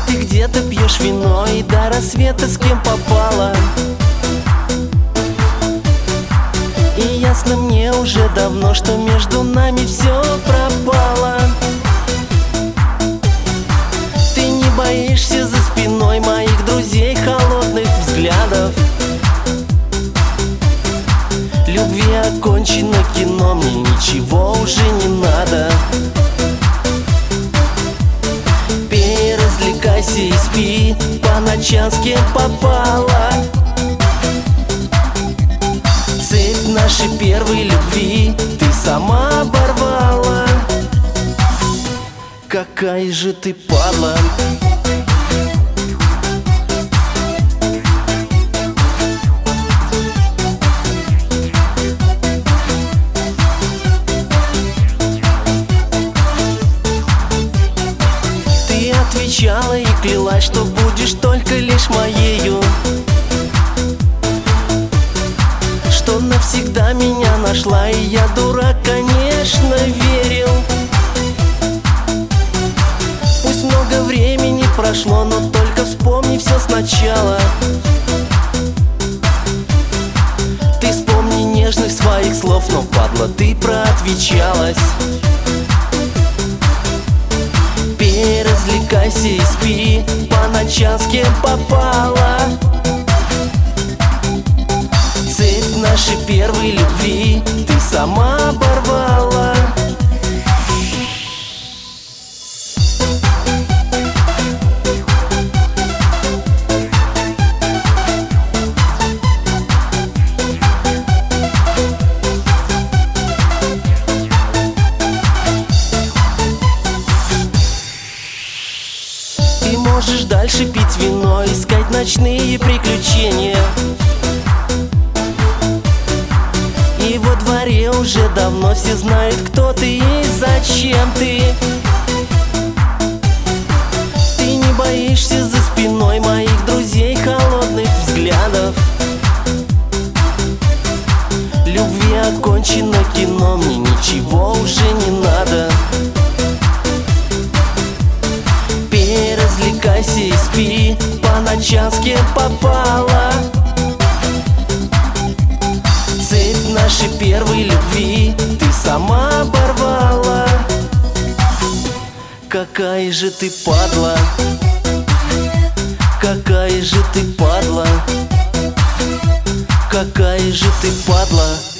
ты где-то пьешь вино и до рассвета с кем попала. И ясно мне уже давно, что между нами все пропало. Ты не боишься за спиной моих друзей холодных взглядов. Любви окончено кино, мне ничего уже не надо. Пей, развлекайся и спи, по ночам с кем попала. Цепь нашей первой любви ты сама оборвала. Какая же ты падла. Ты отвечала и клялась, что будешь только лишь моею, что навсегда меня нашла, и я, дурак, конечно, верил. Пусть много времени прошло, но только вспомни все сначала. Ты вспомни нежных своих слов, но, падла, ты проотвечалась. Пей, развлекайся и спи, по ночам с кем попала. Цепь нашей первой любви ты сама оборвала. Ты можешь дальше пить вино, искать ночные приключения. И во дворе уже давно все знают, кто ты и зачем ты. Ты не боишься за спиной моих друзей холодных взглядов. Любви окончено кино, мне ничего уже не надо. Пей, развлекайся и спи, по ночам с кем попала. Цепь нашей первой любви ты сама оборвала. Какая же ты падла. Какая же ты падла. Какая же ты падла.